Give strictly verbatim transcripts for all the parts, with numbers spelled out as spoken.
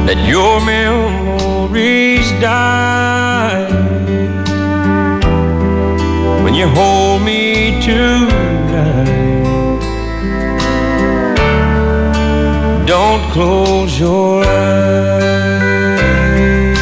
let your memories die. When you hold me tonight, don't close your eyes.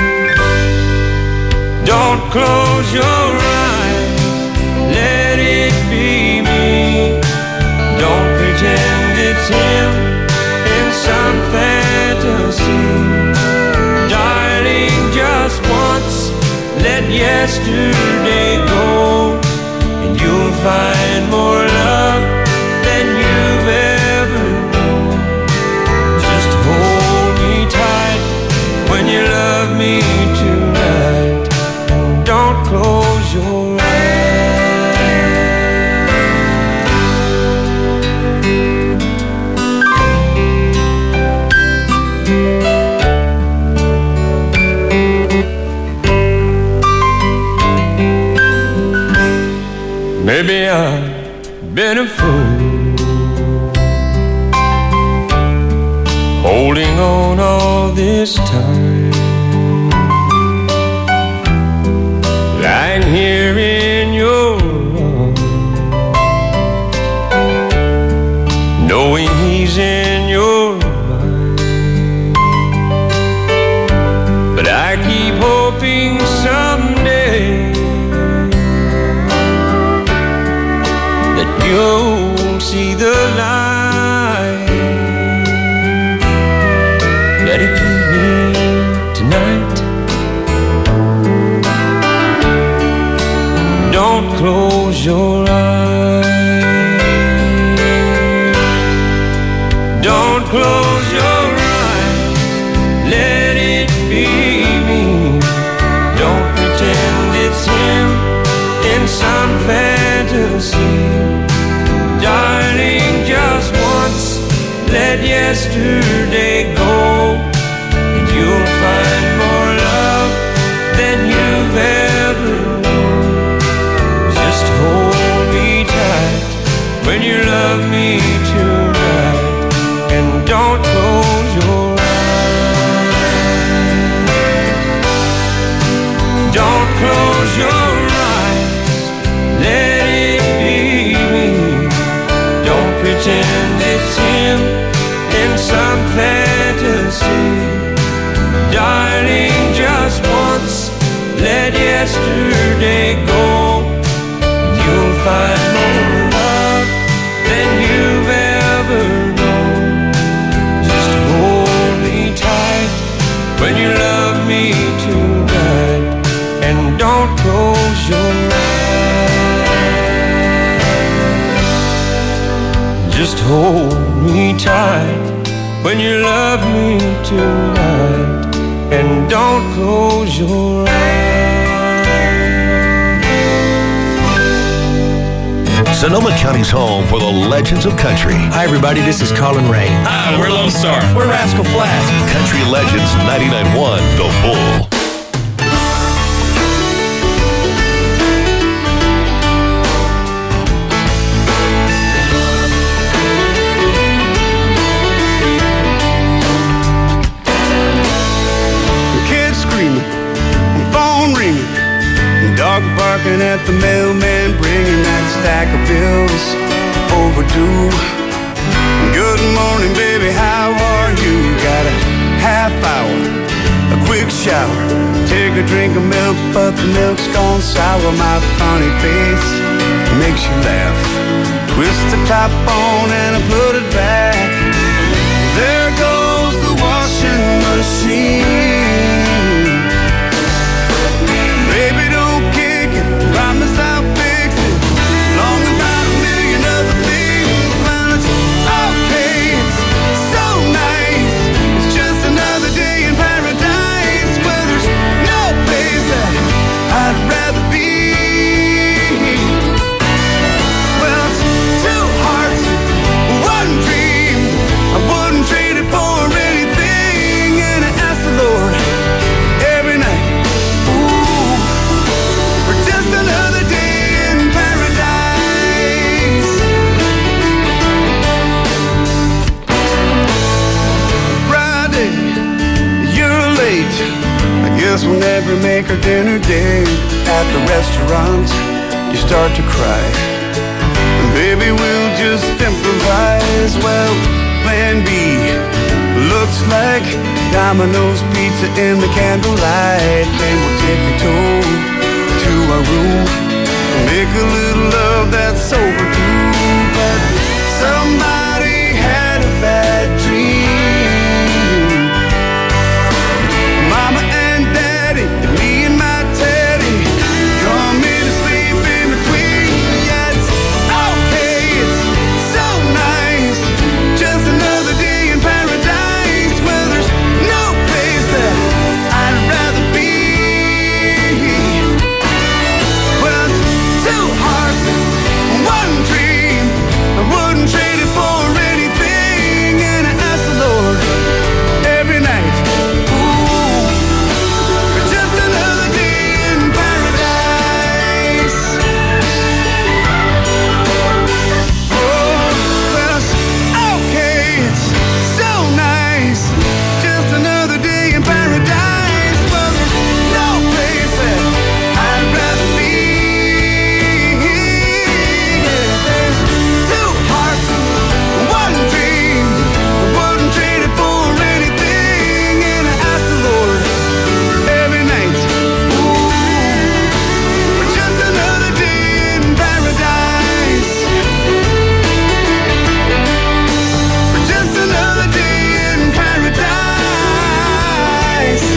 Don't close your eyes, let it be me. Don't pretend it's him in some fantasy. Darling, just once, let yesterday go, and you'll find more love than you've ever known. Just hold me tight when you love me tonight, and don't close your eyes. Maybe I've been a fool, holding on all this time, lying here in your arms, knowing he's in your mind. But I keep hoping someday you'll see the light. Let it be me tonight. Don't close your eyes. Don't close your eyes, let it be me. Don't pretend it's him in some fantasy. Darling, just once, let yesterday go, and you'll find more love than you've ever known. Just hold me tight when you love me tonight, and don't close your eyes. Don't close your eyes, let it be me. Pretend it's him in some fantasy. Darling, just once, let yesterday go, and you'll find more love than you've ever known. Just hold me tight when you love me tonight, and don't close your eyes. Just hold me tight when you love me tonight, and don't close your eyes. Sonoma County's home for the legends of country. Hi, everybody. This is Colin Ray. Hi, we're Lone Star. We're Rascal Flatts. Country Legends ninety-nine point one, The Bull. Dog barking at the mailman, bringing that stack of bills overdue. Good morning, baby, how are you? Got a half hour, a quick shower, take a drink of milk, but the milk's gone sour. My funny face makes you laugh. Twist the top on and I put it back. There goes the washing machine. Baby, don't kick it, promise I'll fix it. Long about a million other things. Well, it's okay, it's so nice. It's just another day in paradise, where there's no place that I'd rather be. Well, it's two hearts, one we make our dinner date at the restaurant, you start to cry. And baby, we'll just improvise. Well, plan B looks like Domino's pizza in the candlelight. Then we'll take a tour to our room and make a little love that's overdue. But somebody had a bad dream. Mama and Daddy, and me and my Teddy, come in to sleep in between. Yeah, it's okay, it's so nice. Just another day in paradise where there's no place that I'd rather be. Well, it's two hearts, one dream. I wouldn't trade it for anything. And I ask the Lord every night, ooh, for just another day in paradise. Oh, well, it's okay, it's so nice. Just another day in paradise. Well, there's no place that I'd rather be. Yeah, there's two hearts, one dream. I wouldn't trade it for anything. And I ask the Lord every night, ooh, for just another day in paradise. For just another day in paradise.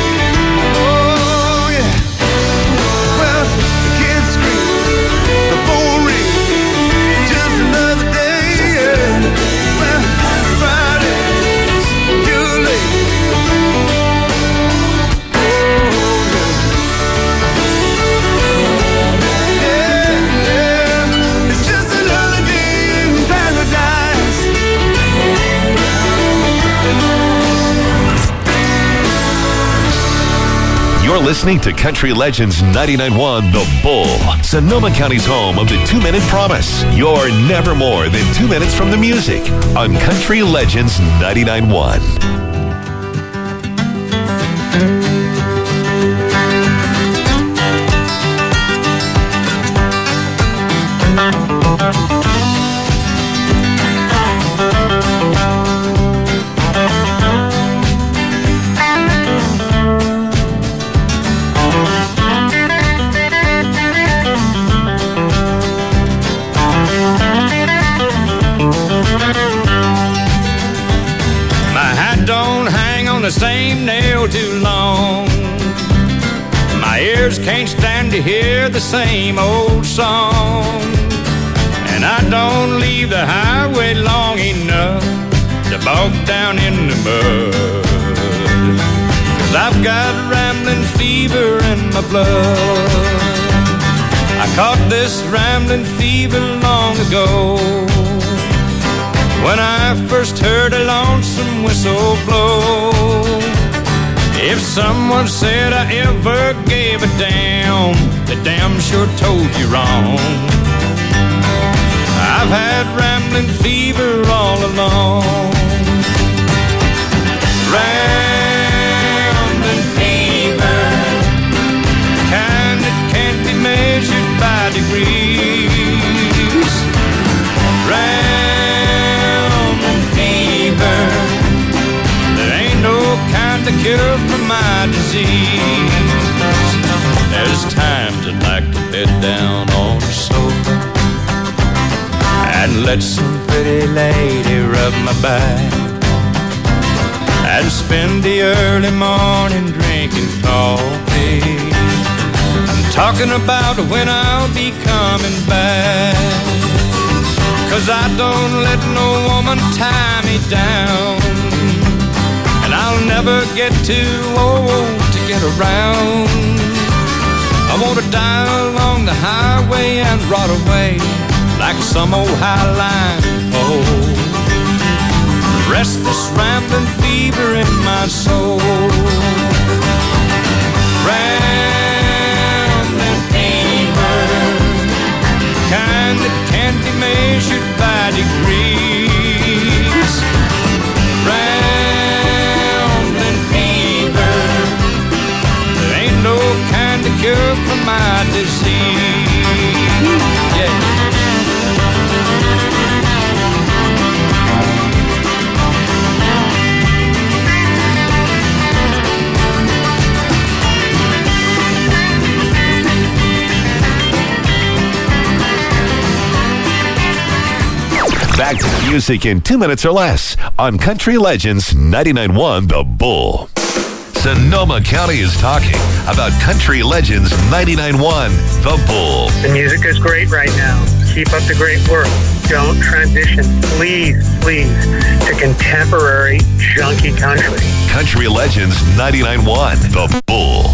Oh, yeah. Well, the kids scream, the phone rings, just another day, yeah. Well, Friday, you're late. Oh, yeah. Yeah, yeah. It's just another day in paradise. You're listening to Country Legends ninety-nine point one The Bull, Sonoma County's home of the two-minute promise. You're never more than two minutes from the music on Country Legends ninety-nine point one. My hat don't hang on the same nail too long. My ears can't stand to hear the same old song. And I don't leave the highway long enough to bog down in the mud. 'Cause I've got rambling fever in my blood. I caught this rambling fever long ago when I first heard a lonesome whistle blow. If someone said I ever gave a damn, they damn sure told you wrong. I've had rambling fever all along. Rambling fever, kind that can't be measured by degrees. Rambling fever, there ain't no kind of cure for my disease. There's times I'd like to bed down on the sofa and let some pretty lady rub my back, and spend the early morning drinking coffee and talking about when I'll be coming back. 'Cause I don't let no woman tie me down, and I'll never get too old to get around. I want to die along the highway and rot away like some old highline pole. Restless rambling fever in my soul. Rambling fever, kind that can't be measured by degrees. Rambling fever, there ain't no music in two minutes or less on Country Legends ninety-nine point one The Bull. Sonoma County is talking about Country Legends ninety-nine point one The Bull. The music is great right now. Keep up the great work. Don't transition, please, please, to contemporary junky country. Country Legends ninety-nine point one The Bull.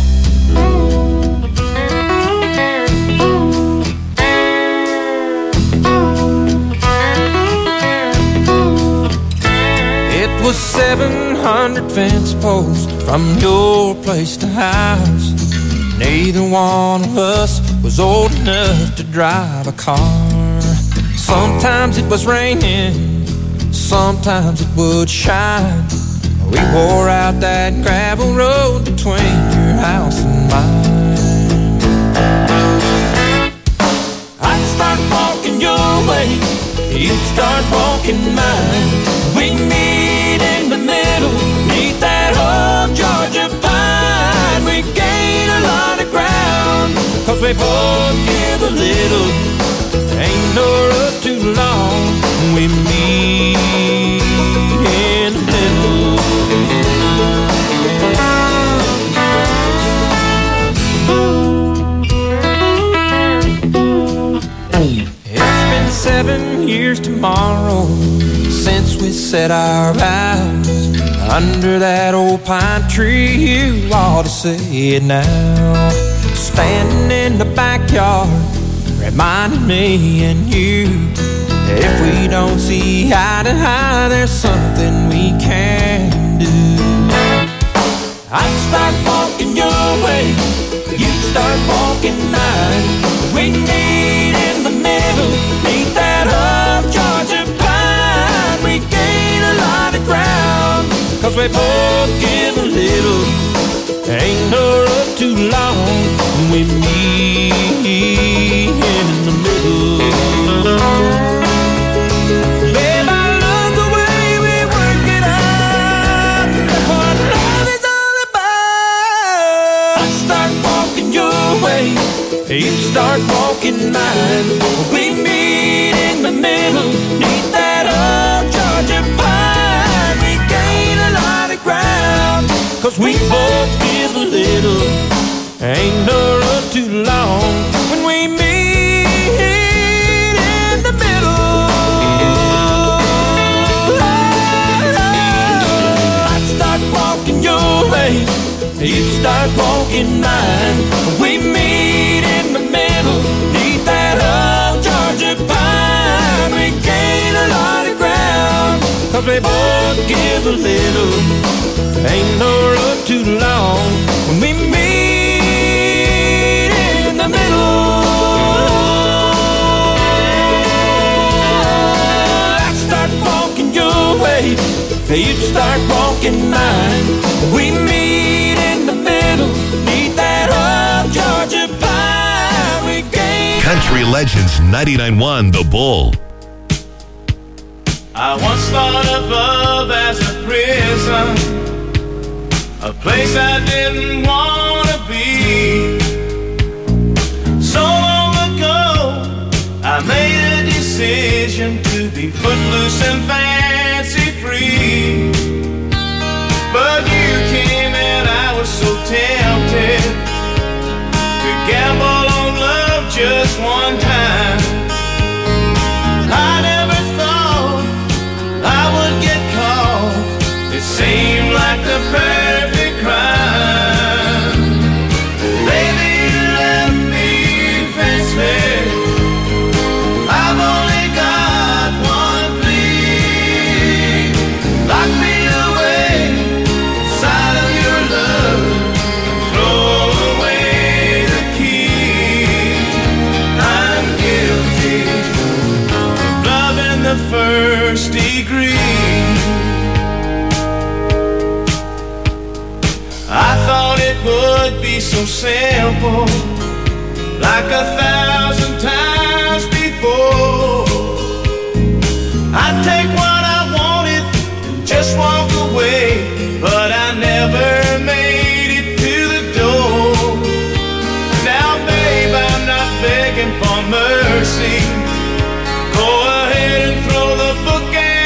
It was seven hundred fence posts from your place to ours. Neither one of us was old enough to drive a car. Sometimes it was raining, sometimes it would shine. We wore out that gravel road between your house and mine. I'd start walking your way, you'd start walking mine. We meet in the middle, meet that old Georgia pine. We gain a lot of ground, cause we both give a little. Ain't no road too long, we meet in the middle. It's been seven years tomorrow since we set our vows under that old pine tree. You ought to see it now, standing in the backyard, reminding me and you, if we don't see eye to eye, there's something we can do. I'd start walking your way, you'd start walking mine. We meet in the middle, meet that old Georgia pine. We gain a lot of ground, cause we both give a little. Ain't no road too long, we meet in the middle. Babe, I love the way we work it out. That's what love is all about. I start walking your way, you start walking mine. We meet in the middle, need that old Georgia pine. We gain a lot of ground, cause we both give a little. Ain't no road too long when we meet in the middle. I'd start walking your way, you'd start walking mine. We meet in the middle, need that old Georgia pine. We gain a lot of ground, cause we both give a little. Ain't no road too long when we meet in the middle. I start walking your way, you'd start walking mine. We meet in the middle, meet that old Georgia pine. We gain. Country Legends ninety-nine point one The Bull. I once thought of love as a prison, a place I didn't want to be. So long ago, I made a decision to be footloose and fancy free. But you came and I was so tempted to gamble on love just one time. I never thought I would get caught. It seemed like the perfect crime. Baby, you left me defenseless. I've only got one plea. Lock me away inside of your love. Throw away the key. I'm guilty of love in the first degree. I thought it would be so simple, like a thousand times before. I'd take what I wanted and just walk away, but I never made it to the door. Now, babe, I'm not begging for mercy. Go ahead and throw the book at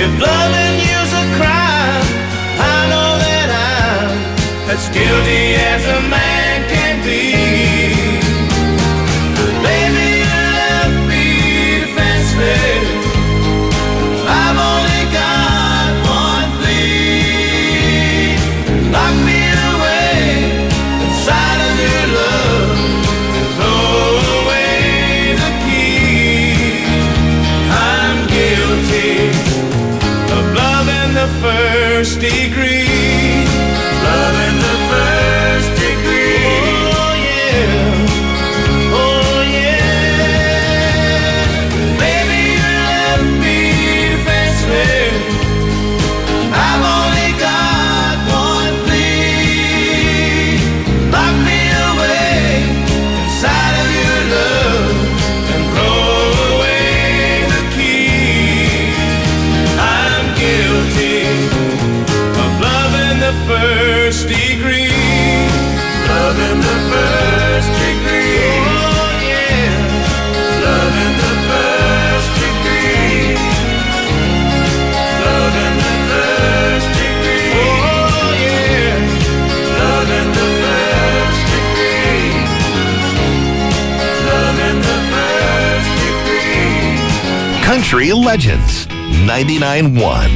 If loving you's a crime, I know that I'm as guilty as a man can be. But baby, you left me defenseless. I've only got one plea. Lock me away inside of your love and throw away the key. I'm guilty of love in the first degree. Love in the first degree. Oh yeah. Oh yeah. Baby, you left me defenseless. I've only got one plea. Lock me away inside of your love and throw away the key. I'm guilty of love in the first degree. Love in the first degree. Oh yeah. Love in the first degree. Love in the first degree. Oh yeah. Love in the first degree. Love in the first degree. Country Legends ninety-nine point one.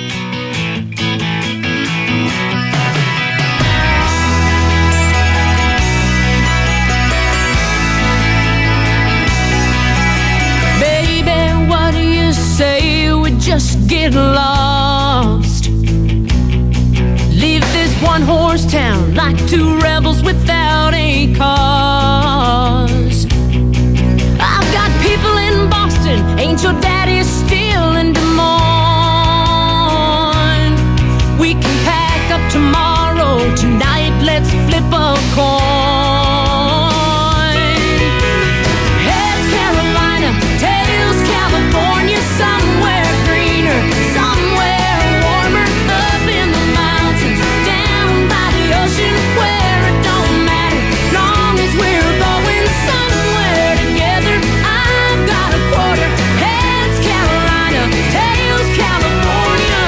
Baby, what do you say we just get lost? Leave this one horse town like two rebels without a cause. I've got people in Boston, ain't your daddy still in Des Moines? We can pack up tomorrow, tonight let's flip a coin. Heads Carolina, tails California, somewhere greener, somewhere warmer, up in the mountains, down by the ocean, where it don't matter, long as we're going somewhere together. I've got a quarter. Heads Carolina, tails California.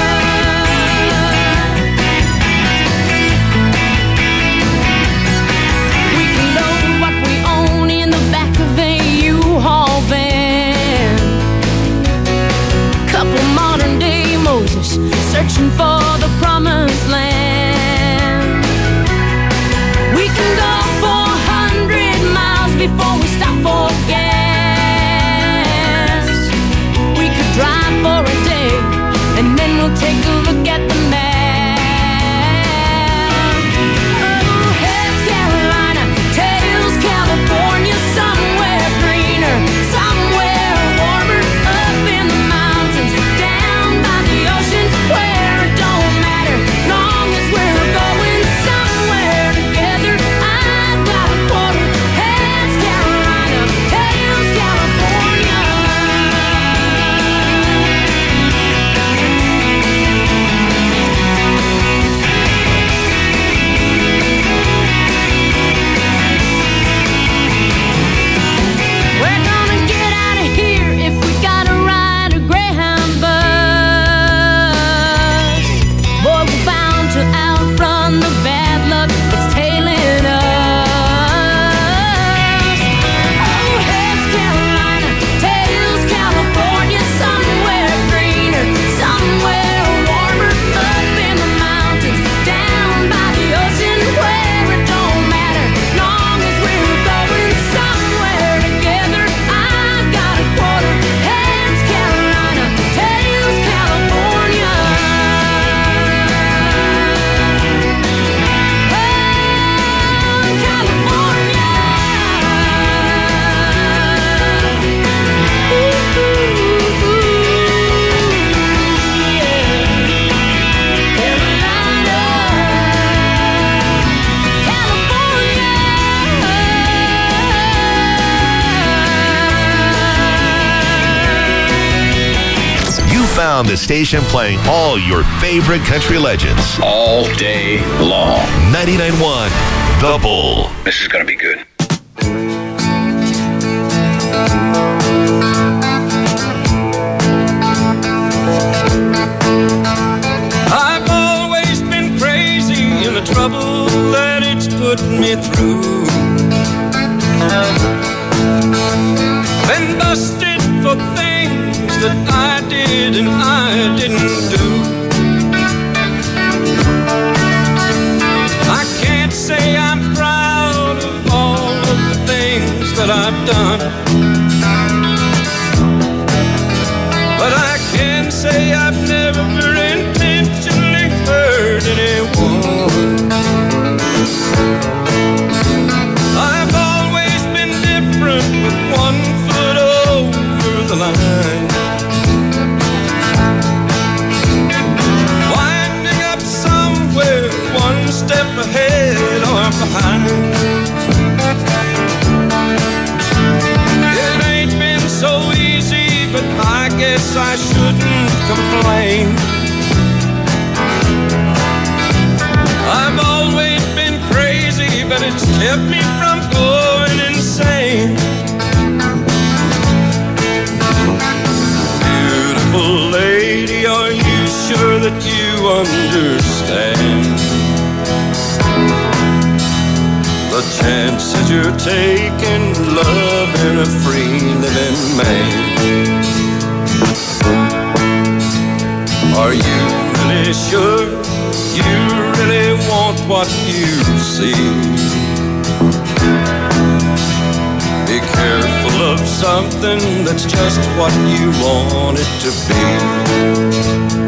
We can load what we own in the back of a U-Haul van. Couple modern day Moses searching for the promised land. We can go four hundred miles before we stop for gas. We could drive for a day and then we'll take a look at the map. Oh, heads Carolina, tails California, somewhere greener, somewhere warmer, up in the mountains, down by the ocean, where it don't matter, long as we're going somewhere together. I've got a quarter. Heads Carolina, tails California. We're gonna get out of here if we gotta ride a Greyhound bus. Boy, we're bound to outrun the bad luck that's tailing us. Oh, heads Carolina, tails California, somewhere greener, somewhere warmer, up in the mountains, down by the ocean, where it don't matter, long as we're going somewhere together. I've got a quarter. Heads Carolina, tails California. Oh, California. Ooh, ooh, ooh, yeah. Carolina, California. You found the station playing all your favorite country legends. all day long. ninety-nine point one The Bull. This is going to be good. I did and I didn't do. I can't say I'm proud of all of the things that I've done, but I can say I've never intentionally hurt anyone. I've always been different with one foot over the line, winding up somewhere one step ahead or behind. It ain't been so easy, but I guess I shouldn't complain. I've always been crazy, but it's kept me from going insane. Beautiful lady, are you sure that you understand the chances you're taking, loving a free living man? Are you really sure you really want what you see? Be careful of something that's just what you want it to be.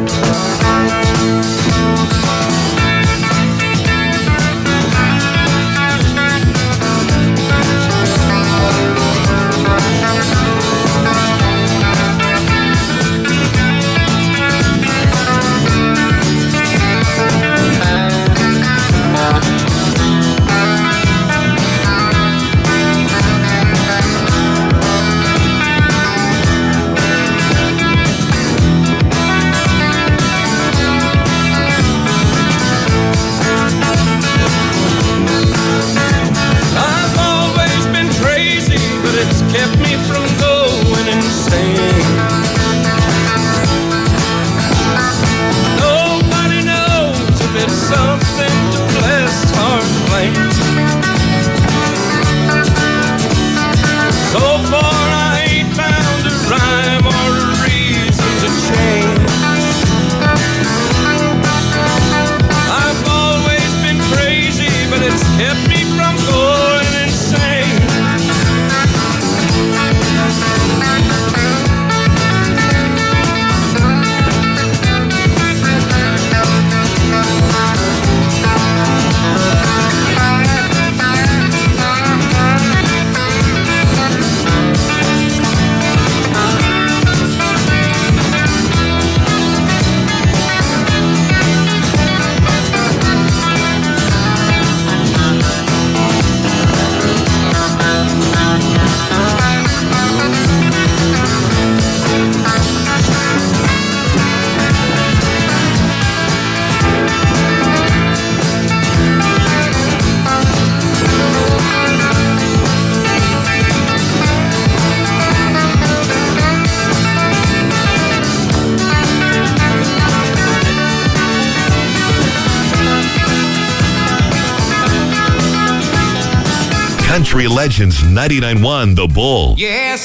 Country Legends ninety-nine point one The Bull. Yes,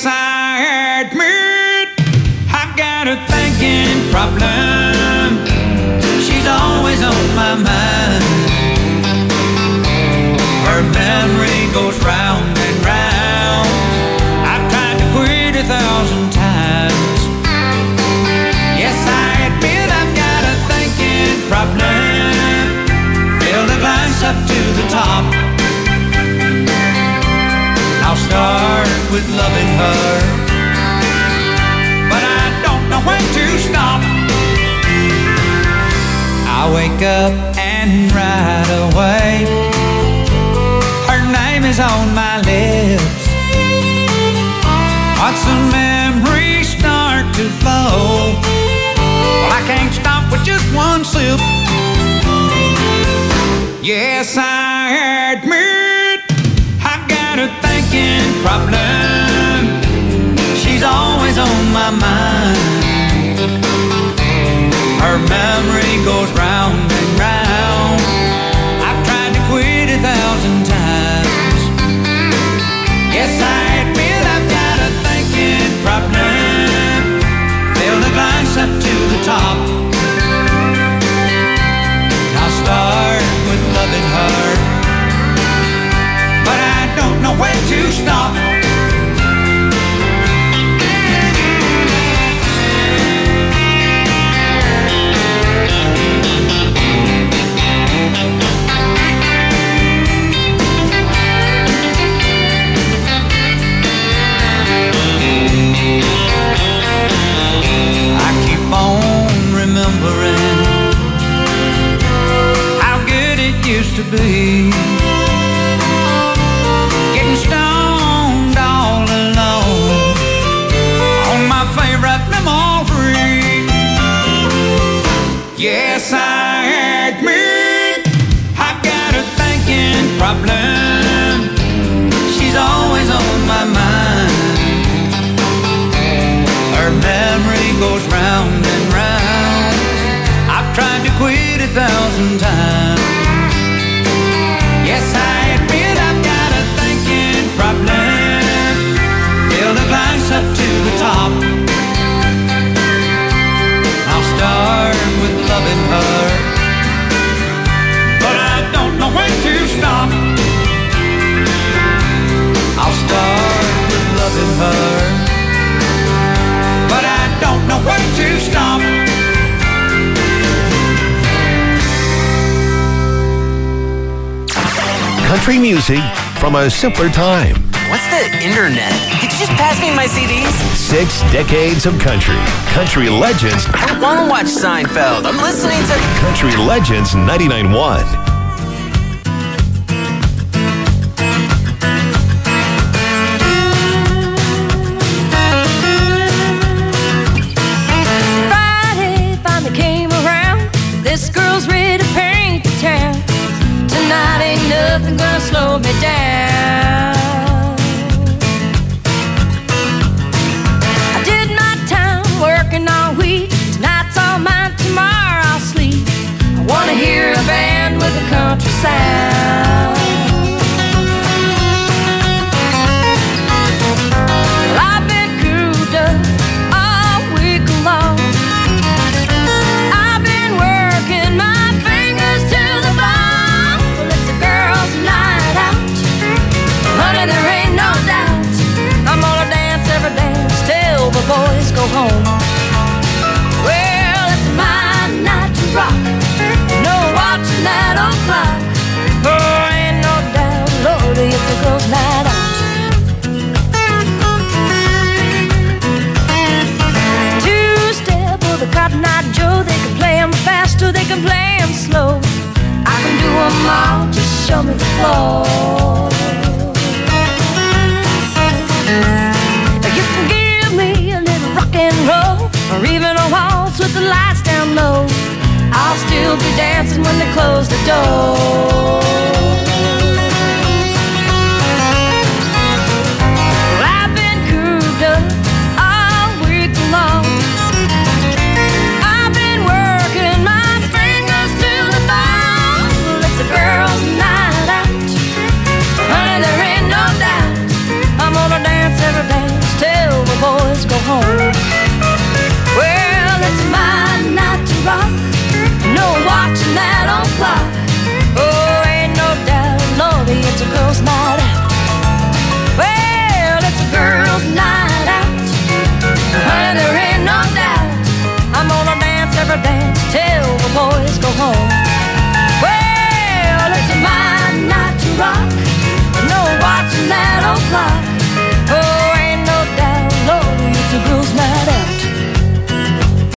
I admit I've got a thinking problem. She's always on my mind. Her memory goes round and round. I've tried to quit a thousand times. Yes, I admit I've got a thinking problem. Fill the glass up to the top. I'll start with loving her, but I don't know when to stop. I wake up and right away her name is on my lips. Once the memories start to flow, well, I can't stop with just one sip. Yes, I admit I've got a thinking problem. She's always on my mind. Her memory goes round and round. I've tried to quit a thousand times. Yes, I admit I've got a thinking problem. Fill the glass Yes, I admit I've got a thinking problem. She's always on my mind. Her memory goes round and round. I've tried to quit a thousand times. Yes, I admit I've got a thinking problem. Fill the glass up to the top. I'll start with loving her, but I don't know when to stop. I'll start with loving her, but I don't know when to stop. Country music from a simpler time. What's the internet? Could you just pass me my C Ds? Six decades of country. Country Legends. I don't want to watch Seinfeld. I'm listening to Country Legends ninety-nine point one. Friday finally came around. This girl's ready to paint the town. Tonight ain't nothing gonna slow me down. I did my time working all week. Tonight's all mine, tomorrow I'll sleep. I wanna hear a band with a country sound. Well, I've been cooped up all week long. I've been working my fingers to the bone. Well, it's a girl's night out. Honey, there ain't no doubt. I'm gonna dance every dance till the boys go home. Well, it's my night to rock. No watching that old clock. Oh, ain't no doubt, Lordy, it's a girl's night out. Two-step with a Cotton Eye Joe. They can play 'em fast or they can play 'em slow. I can do 'em all, just show me the floor. You can give me a little rock and roll, or even a waltz with the lights down low. I'll still be dancing when they close the door.